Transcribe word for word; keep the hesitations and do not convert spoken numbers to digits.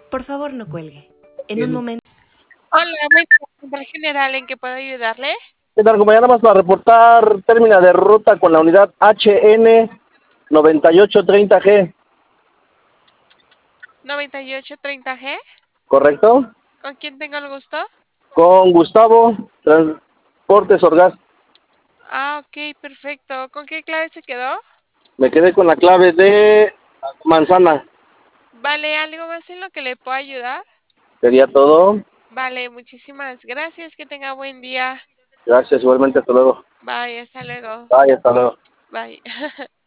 Por favor, no cuelgue. En un Bien. momento. Hola, buen día, control general, ¿en qué puedo ayudarle? ¿Qué tal, compañera? Nada más para reportar término de ruta con la unidad H N noventa y ocho treinta G, noventa y ocho treinta G, ¿correcto? ¿con quién tengo el gusto? Con Gustavo, Transportes Orgaz. Ah, ok, perfecto. ¿Con qué clave se quedó? Me quedé con la clave de manzana. Vale, ¿algo más en lo que le puedo ayudar? Sería todo. Vale, muchísimas gracias, que tenga buen día. Gracias, igualmente, hasta luego. Bye, hasta luego. Bye, hasta luego. Bye.